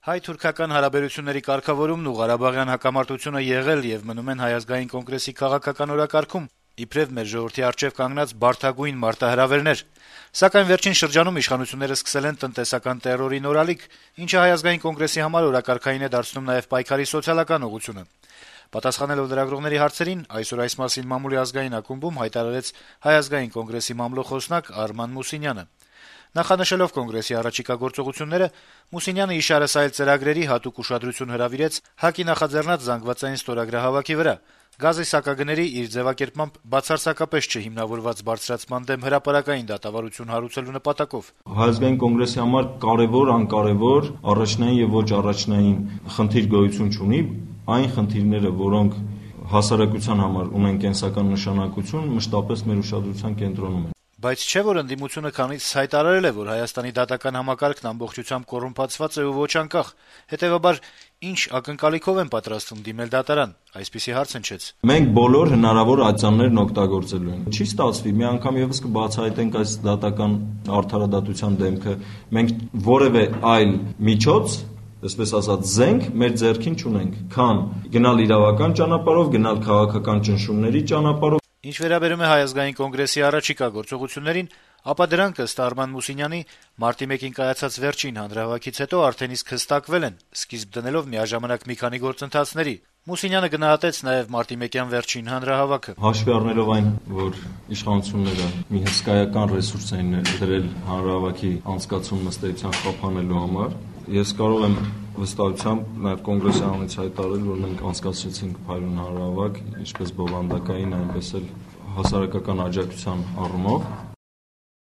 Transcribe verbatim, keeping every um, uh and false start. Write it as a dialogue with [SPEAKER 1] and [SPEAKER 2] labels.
[SPEAKER 1] Հայ-թուրքական հարաբերությունների կարգավորումն ու Ղարաբաղյան հակամարտությունը եղել եւ մնում են Հայ ազգային կոնգրեսի քաղաքական օրակարգում, իբրեւ մեր ժողովրդի առջեւ կանգնած բարդագույն մարտահրավերներ։ Սակայն վերջին շրջանում իշխանությունները սկսել են տնտեսական տերորի նորալիք, ինչը Հայ ազգային կոնգրեսի համար օրակարգային է դարձնում նաեւ պայքարի սոցիալական ուղղությունը։ Պատասխանելով լրագրողների հարցերին, այսօր այս մասին մամուլի ազգային ակումբում հայտարարեց Հայ ազգային կոնգրեսի մամլոխոսնակ Արման Մուսինյանը։ Նախանշելով կոնգրեսի առաջիկա գործողությունները, Մուսինյանը իշարասայլ ծրագրերի հատուկ ուշադրություն հրավիրեց ՀԱԿ-ի նախաձեռնած զանգվածային ստորագրահավաքի վրա, գազի սակագների իր ձեւակերպմամբ բացարձակապես չհիմնավորված բարձրացման դեմ հրապարակային դատավարություն հարուցելու նպատակով։
[SPEAKER 2] Հայ ազգային կոնգրեսի համար կարեւոր, անկարեւոր, առաջնային եւ ոչ առաջնային խնդիր գոյություն չունի, այն խնդիրները, որոնք հասարակության համար ունեն կենսական նշանակություն, մշտապես մեր ուշադրության կենտրոնում են։
[SPEAKER 1] Բայց չէ՞ որ ընդդիմությունը քանից հայտարարել է, որ Հայաստանի դատական համակարգն ամբողջությամբ կոռումպացված է ու ոչ անկախ, հետեւաբար ինչ ակնկալիքով են պատրաստվում դիմել դատարան, այսպիսի հարց հնչեց։
[SPEAKER 2] Մենք բոլոր հնարավոր ացաններն օգտագործելու ենք։ Չի ստացվի, մի անգամ եւս կբացահայտենք այս դատական արդարադատության դեմքը։ Մենք որևէ այլ միջոց, այսպես ասած, զենք մեր ձեռքին չունենք, քան գնալ իրավական ճանապարհով, գնալ քաղաքական ճնշումների ճանապարհով։
[SPEAKER 1] Ինչ վերաբերում է Հայ ազգային կոնգրեսի առաջիկա գործողություններին, ապա դրանք ըստ Արման Մուսինյանի մարտի մեկին կայացած վերջին հանրահավաքից հետո արդեն իսկ հստակվել են, սկիզբ դնելով միաժամանակ մի քանի գործընթացների։ Մուսինյանը գնահատեց նաև մարտի մեկյան վերջին հանրահավաքը։
[SPEAKER 2] Հաշվի առնելով այն, որ իշխանությունները մի հսկայական ռեսուրս են դրել հանրահավաքի անցկացումը ըստեյության խափանելու համար, ես կարող եմ վստահությամբ նաև կոնգրեսի անունից հայտարարել, որ մենք անցկացրեցինք փայլուն հանրահավաք, ինչպես բովանդակային, այնպես էլ հասարակական աջակցության առումով։